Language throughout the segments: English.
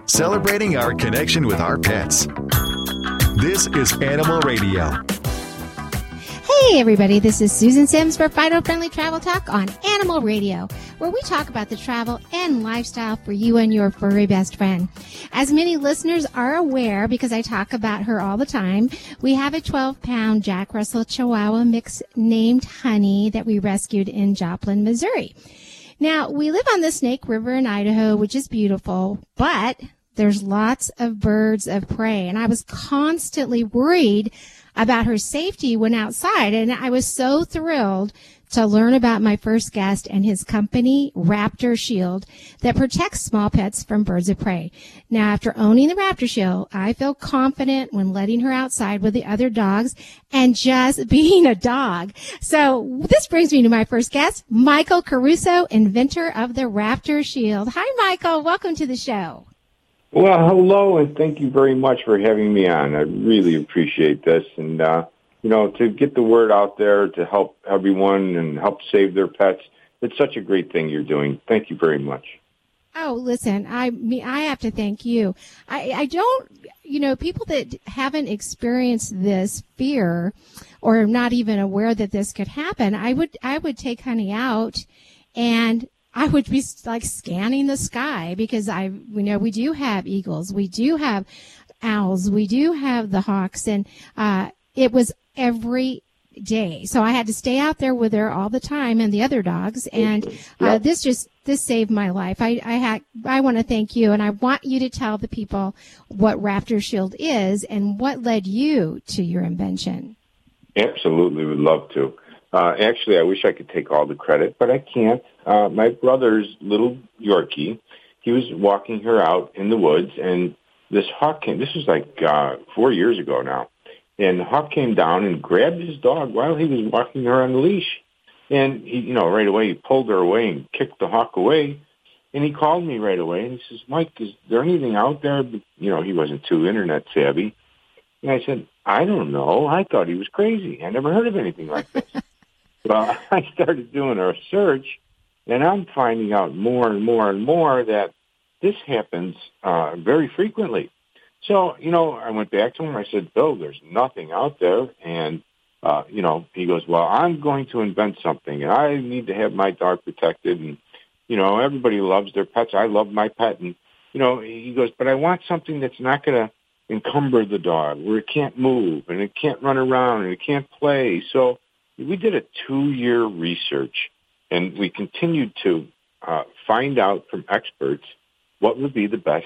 celebrating our connection with our pets. This is Animal Radio. Hey everybody, this is Susan Sims for Fido Friendly Travel Talk on Animal Radio, where we talk about the travel and lifestyle for you and your furry best friend. As many listeners are aware, because I talk about her all the time, we have a 12-pound Jack Russell Chihuahua mix named Honey that we rescued in Joplin, Missouri. Now, we live on the Snake River in Idaho, which is beautiful, but there's lots of birds of prey, and I was constantly worried about her safety when outside, and I was so thrilled to learn about my first guest and his company, Raptor Shield, that protects small pets from birds of prey. Now, after owning the Raptor Shield, I feel confident when letting her outside with the other dogs and just being a dog. So this brings me to my first guest, Michael Caruso, inventor of the Raptor Shield. Hi, Michael. Welcome to the show. Well, hello, and thank you very much for having me on. I really appreciate this. And, to get the word out there to help everyone and help save their pets, it's such a great thing you're doing. Thank you very much. Oh, listen, I have to thank you. I don't, people that haven't experienced this fear or are not even aware that this could happen, I would take Honey out and I would be like scanning the sky because we do have eagles, we do have owls, we do have the hawks, and it was every day. So I had to stay out there with her all the time and the other dogs, and this saved my life. I want to thank you, and I want you to tell the people what Raptor Shield is and what led you to your invention. Absolutely, would love to. Actually, I wish I could take all the credit, but I can't. My brother's little Yorkie, he was walking her out in the woods, and this hawk came. This was like 4 years ago now. And the hawk came down and grabbed his dog while he was walking her on the leash. And, he, right away, he pulled her away and kicked the hawk away. And he called me right away, and he says, Mike, is there anything out there? He wasn't too internet savvy. And I said, I don't know. I thought he was crazy. I never heard of anything like this. Well, I started doing a search, and I'm finding out more and more and more that this happens very frequently. So, I went back to him. I said, Bill, there's nothing out there. And, he goes, well, I'm going to invent something, and I need to have my dog protected. And, everybody loves their pets. I love my pet. And, he goes, but I want something that's not going to encumber the dog, where it can't move, and it can't run around, and it can't play. So we did a 2-year research, and we continued to find out from experts what would be the best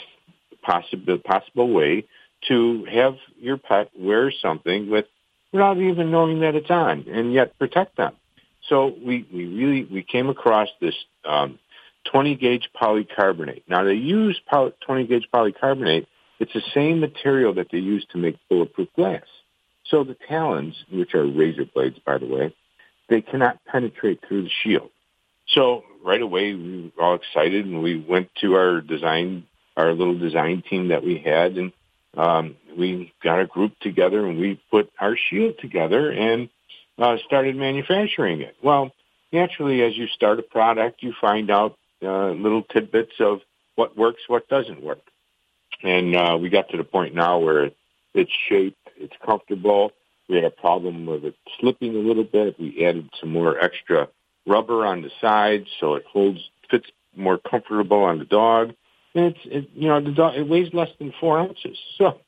possible way to have your pet wear something without even knowing that it's on, and yet protect them. So we came across this 20-gauge polycarbonate. Now, they use 20-gauge polycarbonate. It's the same material that they use to make bulletproof glass. So the talons, which are razor blades, by the way, they cannot penetrate through the shield. So right away, we were all excited, and we went to our little design team that we had, and we got a group together, and we put our shield together and started manufacturing it. Well, naturally, as you start a product, you find out little tidbits of what works, what doesn't work. And we got to the point now where it's shaped, it's comfortable. We had a problem with it slipping a little bit. We added some more extra rubber on the sides so it fits more comfortable on the dog. And the dog, it weighs less than 4 ounces. So,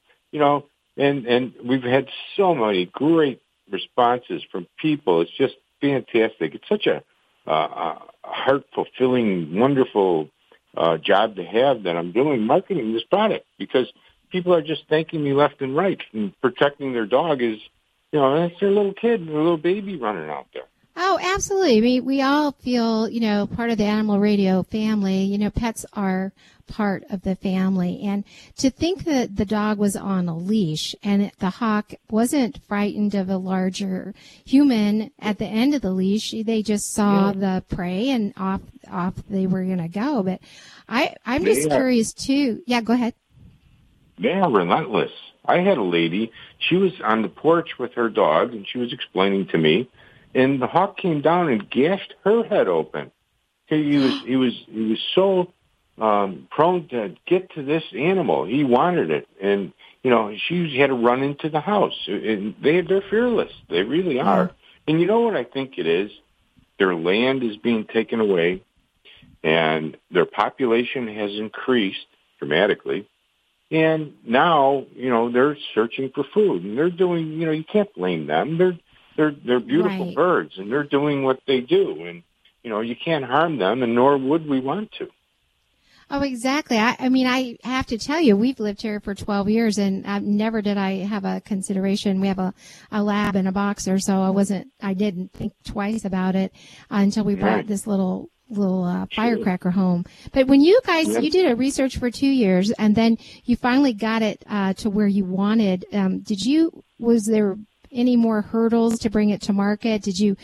and we've had so many great responses from people. It's just fantastic. It's such a heart-fulfilling, wonderful job to have that I'm doing marketing this product, because people are just thanking me left and right. And protecting their dog is, that's their little kid, their little baby running out there. Oh, absolutely. I mean, we all feel, part of the Animal Radio family. Pets are part of the family. And to think that the dog was on a leash and the hawk wasn't frightened of a larger human at the end of the leash, they just saw the prey and off they were going to go. But I'm just curious, too. Yeah, go ahead. They are relentless. I had a lady, she was on the porch with her dog, and she was explaining to me, and the hawk came down and gashed her head open. He was so prone to get to this animal. He wanted it, and she had to run into the house. And they're fearless. They really are. Yeah. And you know what I think it is? Their land is being taken away, and their population has increased dramatically. And now, they're searching for food, and they're doing. You can't blame them. They're beautiful Right. birds, and they're doing what they do, and you can't harm them, and nor would we want to. Oh, exactly. I mean, I have to tell you, we've lived here for 12 years, and never did I have a consideration. We have a lab and a boxer, so I didn't think twice about it until we brought this little firecracker home. But when you guys, you did a research for 2 years, and then you finally got it to where you wanted, was there any more hurdles to bring it to market? Did you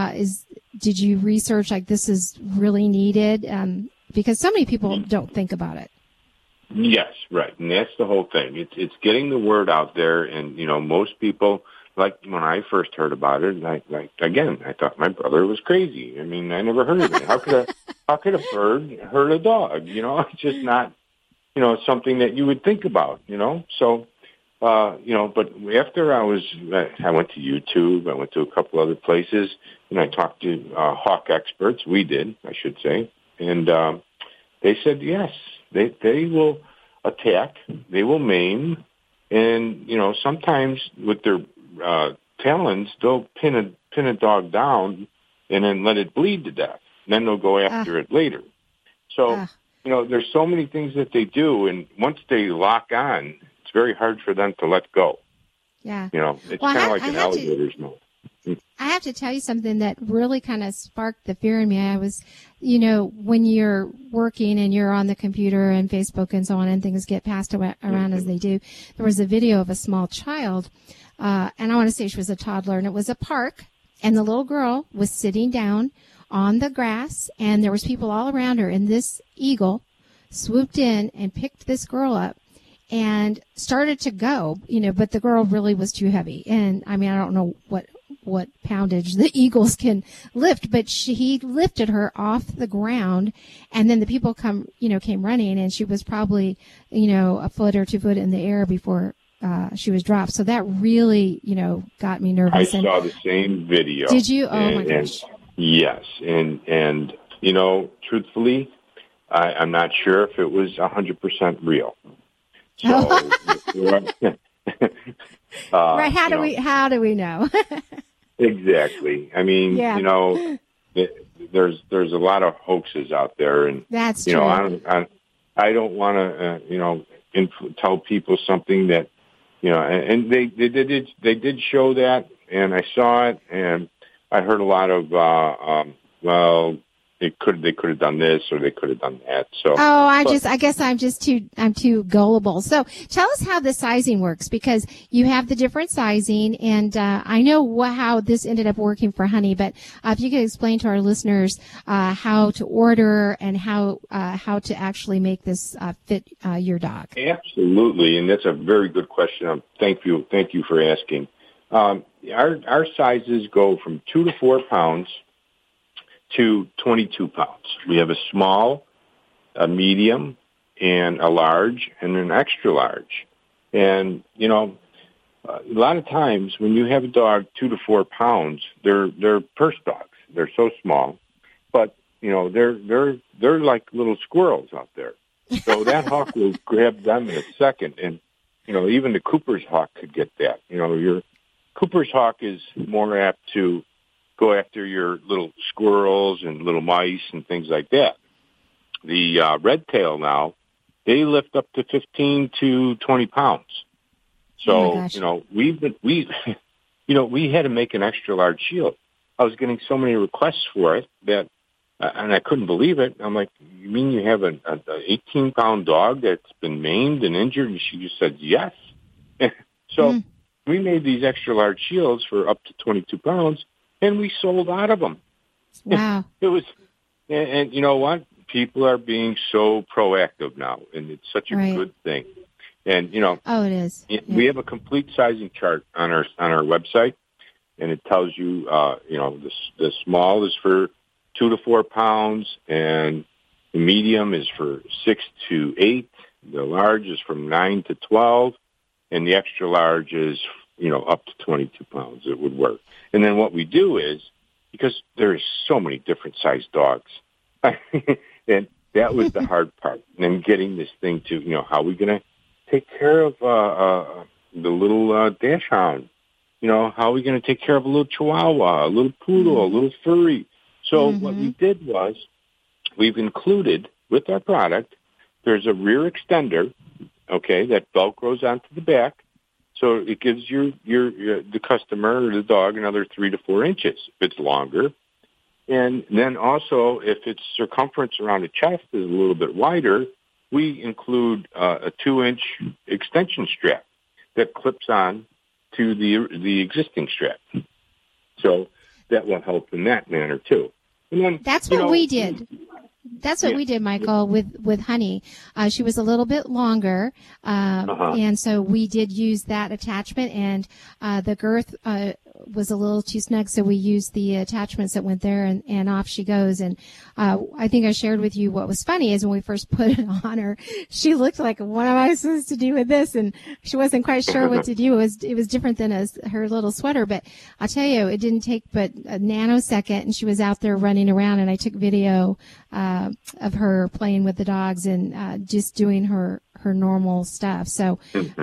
research like this is really needed? Because so many people don't think about it. Yes, right. And that's the whole thing. It's getting the word out there. And, most people, like when I first heard about it, I thought my brother was crazy. I mean, I never heard of it. How could a bird hurt a dog? It's just not, something that you would think about, So, but after I went to YouTube, I went to a couple other places, and I talked to hawk experts. We did, I should say. And they said, yes, they will attack, they will maim, and, sometimes with their talons, they'll pin a dog down and then let it bleed to death. And then they'll go after it later. So, there's so many things that they do, and once they lock on, it's very hard for them to let go. Yeah. It's kind of like an alligator's mouth. I have to tell you something that really kind of sparked the fear in me. I was, when you're working and you're on the computer and Facebook and so on, and things get passed around as they do, there was a video of a small child, and I want to say she was a toddler, and it was a park, and the little girl was sitting down on the grass, and there was people all around her, and this eagle swooped in and picked this girl up and started to go, but the girl really was too heavy. And I mean, I don't know what poundage the eagles can lift, but he lifted her off the ground, and then the people came running, and she was probably, a foot or 2 foot in the air before she was dropped. So that really, got me nervous. I saw the same video. Did you? Oh my gosh. Yes. And truthfully, I'm not sure if it was 100% real. So, right. How do we know? Exactly. I mean, there's a lot of hoaxes out there, and that's true. I don't want to tell people something that and they did show that, and I saw it, and I heard a lot of they could have done this or they could have done that. So I guess I'm too gullible. So tell us how the sizing works, because you have the different sizing, and I know how this ended up working for Honey, but if you could explain to our listeners how to order and how to actually make this fit your dog. Absolutely, and that's a very good question. Thank you for asking. Our sizes go from 2 to 4 pounds to 22 pounds. We have a small, a medium, and a large, and an extra large. And, a lot of times when you have a dog 2 to 4 pounds, they're purse dogs. They're so small. But, they're like little squirrels out there. So that hawk will grab them in a second. And, even the Cooper's hawk could get that. Your Cooper's hawk is more apt to go after your little squirrels and little mice and things like that. The red tail now, they lift up to 15 to 20 pounds. So, we had to make an extra large shield. I was getting so many requests for it that, and I couldn't believe it. I'm like, you mean you have an 18-pound dog that's been maimed and injured? And she just said, yes. So we made these extra large shields for up to 22 pounds. And we sold out of them. Wow. It was, and you know what? People are being so proactive now, and it's such a good thing. And, oh, it is. We have a complete sizing chart on our website, and it tells you, the small is for 2 to 4 pounds, and The medium is for 6 to 8. The large is from 9 to 12. And the extra large is, up to 22 pounds. It would work. And then what we do is, because there's so many different sized dogs, and that was the hard part. And then getting this thing to, how are we going to take care of the little dachshund? How are we going to take care of a little chihuahua, a little poodle, a little furry? So what we did was we've included with our product, there's a rear extender, okay, that velcros onto the back. So it gives the customer or the dog another 3 to 4 inches if it's longer. And then also if its circumference around the chest is a little bit wider, we include a 2-inch extension strap that clips on to the existing strap. So that will help in that manner too. And then, that's what we did. That's what we did, Michael, with Honey. She was a little bit longer, and so we did use that attachment, and the girth was a little too snug, so we used the attachments that went there, and off she goes. And I think I shared with you what was funny is when we first put it on her, she looked like, what am I supposed to do with this? And she wasn't quite sure what to do. It was different than her little sweater, but I'll tell you, it didn't take but a nanosecond, and she was out there running around, and I took video of her playing with the dogs and just doing her normal stuff. So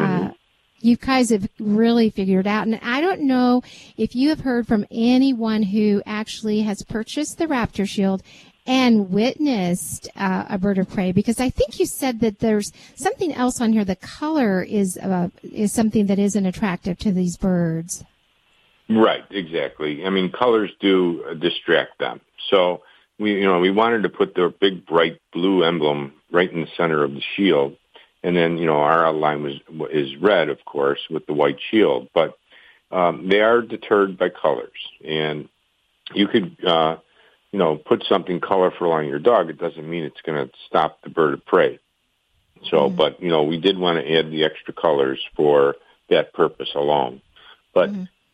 you guys have really figured out. And I don't know if you have heard from anyone who actually has purchased the Raptor Shield and witnessed a bird of prey, because I think you said that there's something else on here. The color is something that isn't attractive to these birds. Right, exactly. I mean, colors do distract them. So we wanted to put the big bright blue emblem right in the center of the shield. And then, our outline is red, of course, with the white shield. But they are deterred by colors. And you could, put something colorful on your dog. It doesn't mean it's going to stop the bird of prey. So, but, we did want to add the extra colors for that purpose alone. But,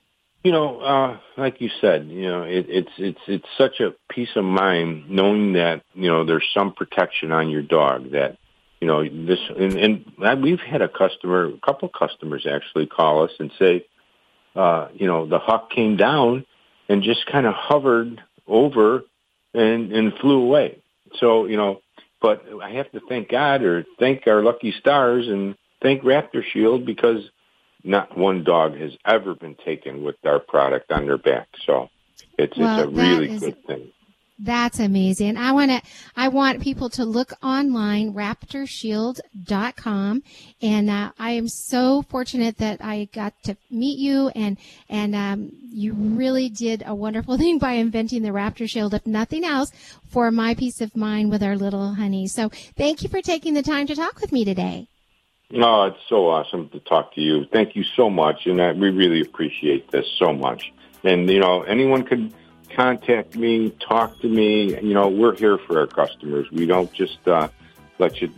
like you said, it's such a peace of mind knowing that, there's some protection on your dog that, this, and we've had a couple customers actually call us and say, the hawk came down and just kind of hovered over and flew away. So, but I have to thank God or thank our lucky stars and thank Raptor Shield, because not one dog has ever been taken with our product on their back. So it's a really good thing. That's amazing. I want people to look online, raptorshield.com. And I am so fortunate that I got to meet you, and you really did a wonderful thing by inventing the Raptor Shield, if nothing else, for my peace of mind with our little Honey. So thank you for taking the time to talk with me today. No, it's so awesome to talk to you. Thank you so much, and we really appreciate this so much. And, anyone could contact me, talk to me. We're here for our customers. We don't just let you,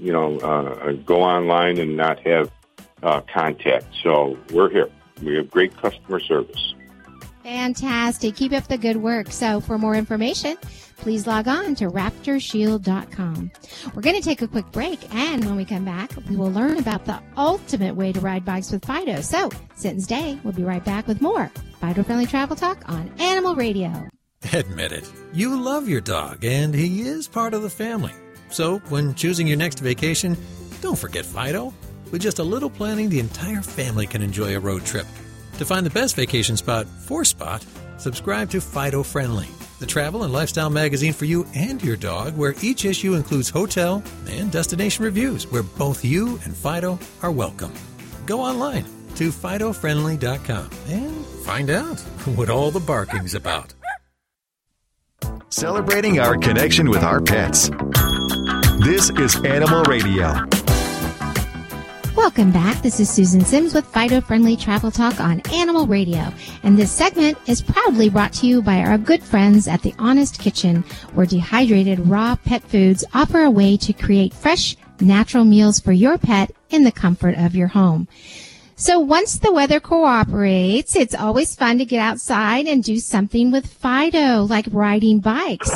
go online and not have contact. So we're here. We have great customer service. Fantastic. Keep up the good work. So for more information, please log on to raptorshield.com. We're going to take a quick break, and when we come back, we will learn about the ultimate way to ride bikes with Fido. So sit and stay. We'll be right back with more Fido-friendly travel talk on Animal Radio. Admit it, you love your dog, and he is part of the family. So when choosing your next vacation, don't forget Fido. With just a little planning, the entire family can enjoy a road trip. To find the best vacation spot for Spot, subscribe to Fido Friendly, the travel and lifestyle magazine for you and your dog, where each issue includes hotel and destination reviews, where both you and Fido are welcome. Go online to FidoFriendly.com and find out what all the barking's about. Celebrating our connection with our pets. This is Animal Radio. Welcome back. This is Susan Sims with Fido-friendly travel talk on Animal Radio. And this segment is proudly brought to you by our good friends at The Honest Kitchen, where dehydrated raw pet foods offer a way to create fresh, natural meals for your pet in the comfort of your home. So once the weather cooperates, it's always fun to get outside and do something with Fido, like riding bikes.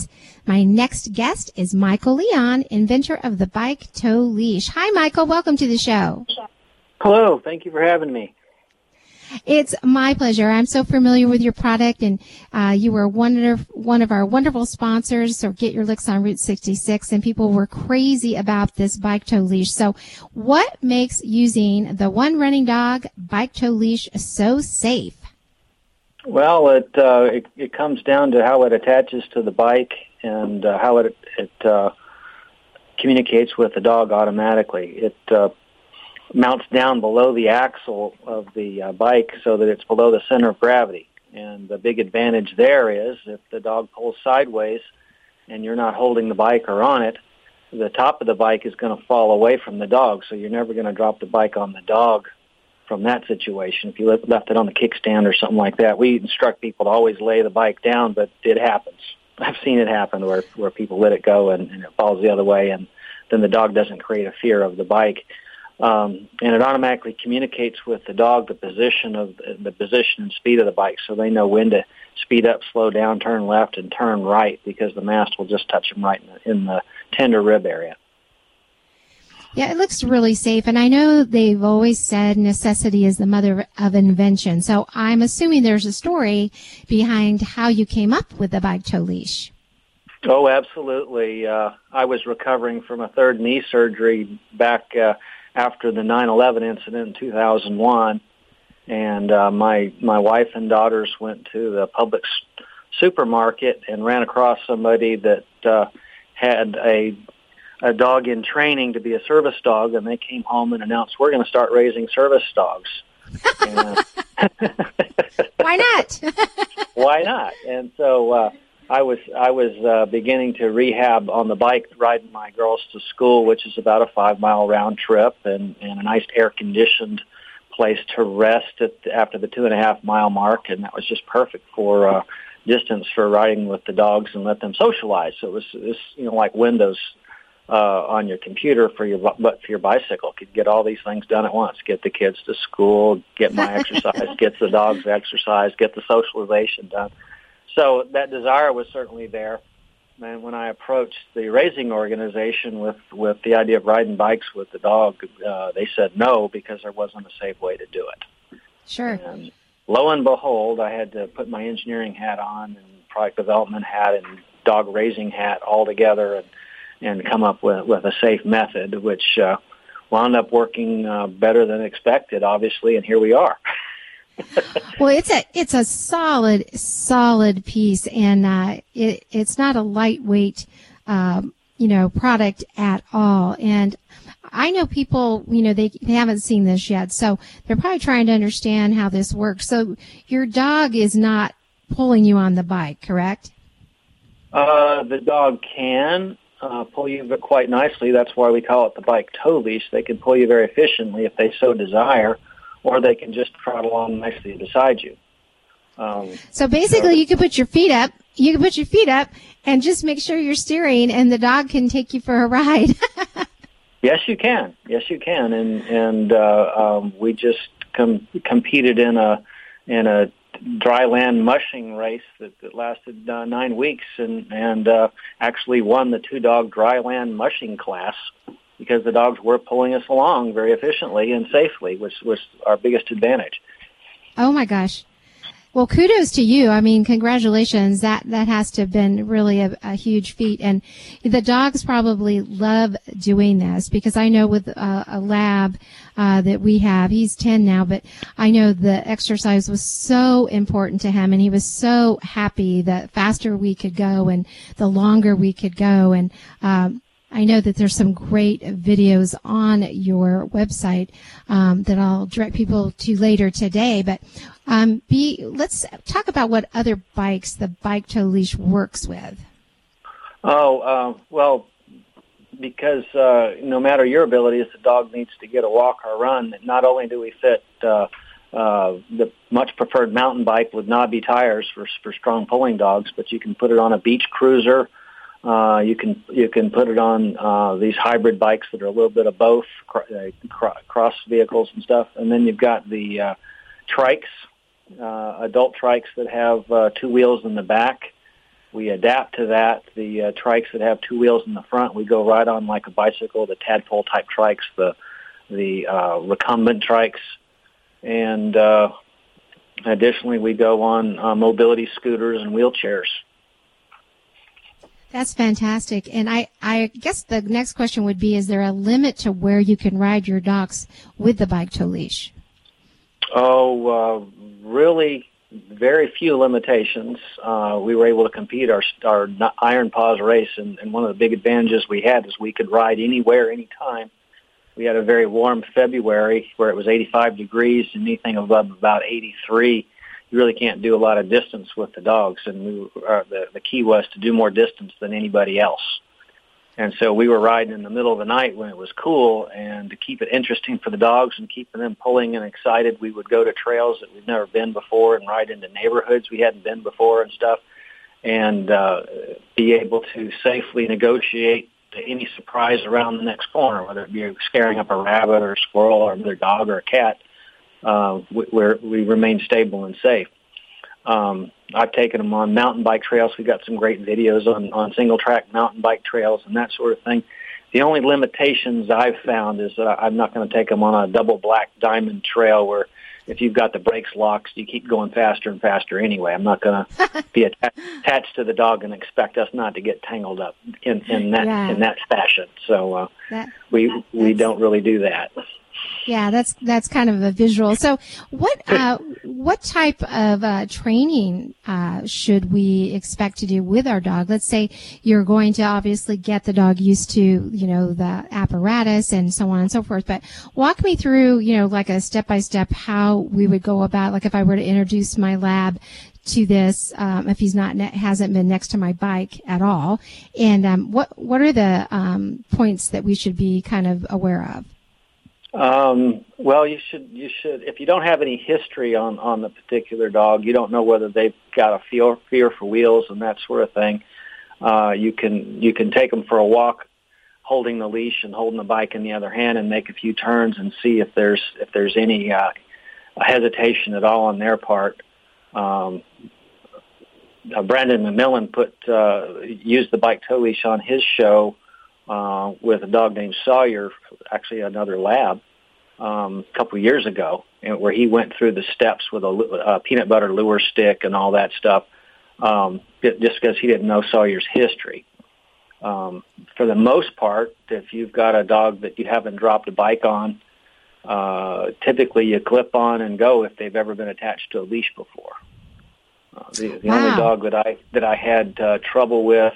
My next guest is Michael Leon, inventor of the Bike Tow Leash. Hi, Michael. Welcome to the show. Hello. Thank you for having me. It's my pleasure. I'm so familiar with your product, and you were one of our wonderful sponsors. So get your licks on Route 66, and people were crazy about this Bike Tow Leash. So what makes using the One Running Dog Bike Tow Leash so safe? Well, it comes down to how it attaches to the bike and how it communicates with the dog automatically. It mounts down below the axle of the bike so that it's below the center of gravity. And the big advantage there is if the dog pulls sideways and you're not holding the bike or on it, the top of the bike is going to fall away from the dog, so you're never going to drop the bike on the dog from that situation. If you left it on the kickstand or something like that, we instruct people to always lay the bike down, but it happens. I've seen it happen where people let it go and it falls the other way, and then the dog doesn't create a fear of the bike. And it automatically communicates with the dog the position and speed of the bike, so they know when to speed up, slow down, turn left, and turn right, because the mast will just touch them right in the tender rib area. Yeah, it looks really safe, and I know they've always said necessity is the mother of invention, so I'm assuming there's a story behind how you came up with the Bike Tow Leash. Oh, absolutely. I was recovering from a third knee surgery back after the 9/11 incident in 2001, and my wife and daughters went to the public supermarket and ran across somebody that had a dog in training to be a service dog, and they came home and announced, we're going to start raising service dogs. Why not? Why not? And so I was beginning to rehab on the bike, riding my girls to school, which is about a 5-mile round trip, and a nice air-conditioned place to rest after the 2.5-mile mark, and that was just perfect for distance for riding with the dogs and let them socialize. So it was like Windows on your computer for your bicycle. Could get all these things done at once. Get the kids to school, get my exercise, get the dogs exercise, get the socialization done. So that desire was certainly there. And when I approached the raising organization with the idea of riding bikes with the dog, they said no, because there wasn't a safe way to do it. Sure. And lo and behold, I had to put my engineering hat on and product development hat and dog raising hat all together and come up with a safe method, which wound up working better than expected, obviously, and here we are. Well, it's a solid piece, and it's not a lightweight, product at all. And I know people, they haven't seen this yet, so they're probably trying to understand how this works. So your dog is not pulling you on the bike, correct? The dog can pull you quite nicely. That's why we call it the Bike Tow Leash. They can pull you very efficiently if they so desire, or they can just trot along nicely beside you. So basically, you can put your feet up. You can put your feet up and just make sure you're steering, and the dog can take you for a ride. Yes, you can. Yes, you can. And we just competed in a dry land mushing race that lasted 9 weeks, and actually won the 2-dog dry land mushing class, because the dogs were pulling us along very efficiently and safely, which was our biggest advantage. Oh my gosh. Well, kudos to you. I mean, congratulations. That has to have been really a huge feat. And the dogs probably love doing this, because I know with a lab that we have, he's 10 now, but I know the exercise was so important to him, and he was so happy the faster we could go and the longer we could go. And I know that there's some great videos on your website that I'll direct people to later today. But let's talk about what other bikes the Bike Tow Leash works with. Well, because no matter your ability, if the dog needs to get a walk or a run, not only do we fit the much preferred mountain bike with knobby tires for strong pulling dogs, but you can put it on a beach cruiser. You can put it on these hybrid bikes that are a little bit of both, cross vehicles and stuff. And then you've got the trikes, adult trikes that have 2 wheels in the back. We adapt to that. The trikes that have 2 wheels in the front, we go right on like a bicycle, the tadpole type trikes, the recumbent trikes, and additionally we go on mobility scooters and wheelchairs. That's fantastic. And I guess the next question would be, is there a limit to where you can ride your dogs with the bike tow leash? Really very few limitations. We were able to compete our Iron Paws race, and one of the big advantages we had is we could ride anywhere, anytime. We had a very warm February where it was 85 degrees, and anything above about 83, you really can't do a lot of distance with the dogs. And the key was to do more distance than anybody else. And so we were riding in the middle of the night when it was cool, and to keep it interesting for the dogs and keeping them pulling and excited, we would go to trails that we've never been before and ride into neighborhoods we hadn't been before and stuff, and be able to safely negotiate any surprise around the next corner, whether it be scaring up a rabbit or a squirrel or another dog or a cat, where we remain stable and safe. I've taken them on mountain bike trails. We've got some great videos on single-track mountain bike trails and that sort of thing. The only limitations I've found is I'm not going to take them on a double black diamond trail where if you've got the brakes locked, you keep going faster and faster anyway. I'm not going to be attached to the dog and expect us not to get tangled up in that fashion. So we don't really do that. Yeah, that's kind of a visual. So what type of training should we expect to do with our dog? Let's say you're going to obviously get the dog used to, the apparatus and so on and so forth, but walk me through, like a step-by-step how we would go about, like if I were to introduce my lab to this, if he's hasn't been next to my bike at all, and what are the points that we should be kind of aware of? Well, you should, if you don't have any history on the particular dog, you don't know whether they've got a fear for wheels and that sort of thing. You can take them for a walk, holding the leash and holding the bike in the other hand, and make a few turns and see if there's any hesitation at all on their part. Brandon McMillan used the bike tow leash on his show with a dog named Sawyer, actually another lab, a couple of years ago, where he went through the steps with a peanut butter lure stick and all that stuff, just because he didn't know Sawyer's history. For the most part, if you've got a dog that you haven't dropped a bike on, typically you clip on and go if they've ever been attached to a leash before. The only dog that I had trouble with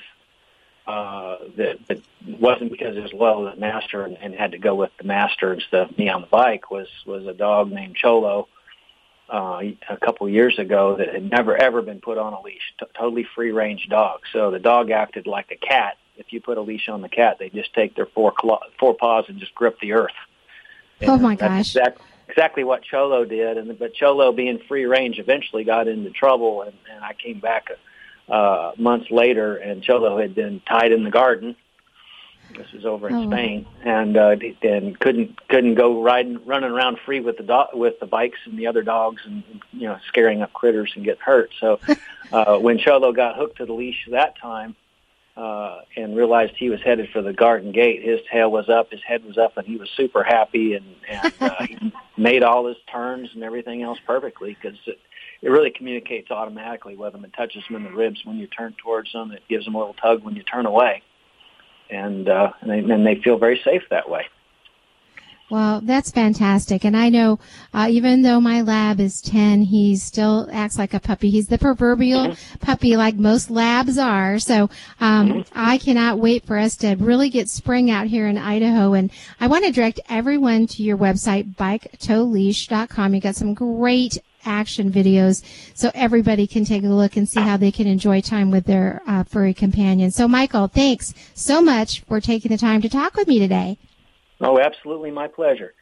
that wasn't because it was loyal to the master and had to go with the master instead of me on the bike was a dog named Cholo a couple of years ago that had never ever been put on a leash. Totally free range dog. So the dog acted like a cat. If you put a leash on the cat, they just take their four paws and just grip the earth. And oh my gosh! Exactly what Cholo did, but Cholo, being free range, eventually got into trouble, and I came back months later, and Cholo had been tied in the garden. This was over in Spain, and couldn't go running around free with the bikes and the other dogs, and scaring up critters and getting hurt. So when Cholo got hooked to the leash that time, and realized he was headed for the garden gate, his tail was up, his head was up, and he was super happy, and he made all his turns and everything else perfectly, because it really communicates automatically with them. It touches them in the ribs when you turn towards them. It gives them a little tug when you turn away, and they feel very safe that way. Well, that's fantastic. And I know even though my lab is 10, he still acts like a puppy. He's the proverbial puppy like most labs are. So I cannot wait for us to really get spring out here in Idaho. And I want to direct everyone to your website, biketowleash.com. You got some great action videos so everybody can take a look and see how they can enjoy time with their furry companion. So, Michael, thanks so much for taking the time to talk with me today. Oh, absolutely. My pleasure.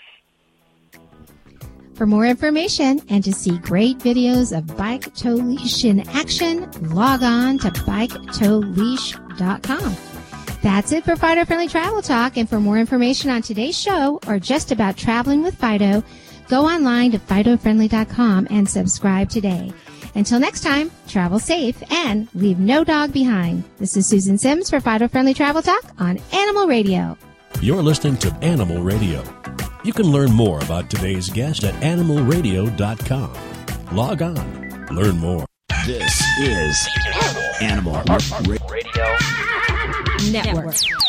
For more information and to see great videos of Bike Tow Leash in action, log on to biketowleash.com. That's it for Fido Friendly Travel Talk. And for more information on today's show or just about traveling with Fido, go online to FidoFriendly.com and subscribe today. Until next time, travel safe and leave no dog behind. This is Susan Sims for Fido Friendly Travel Talk on Animal Radio. You're listening to Animal Radio. You can learn more about today's guest at animalradio.com. Log on. Learn more. This is Animal Radio Network.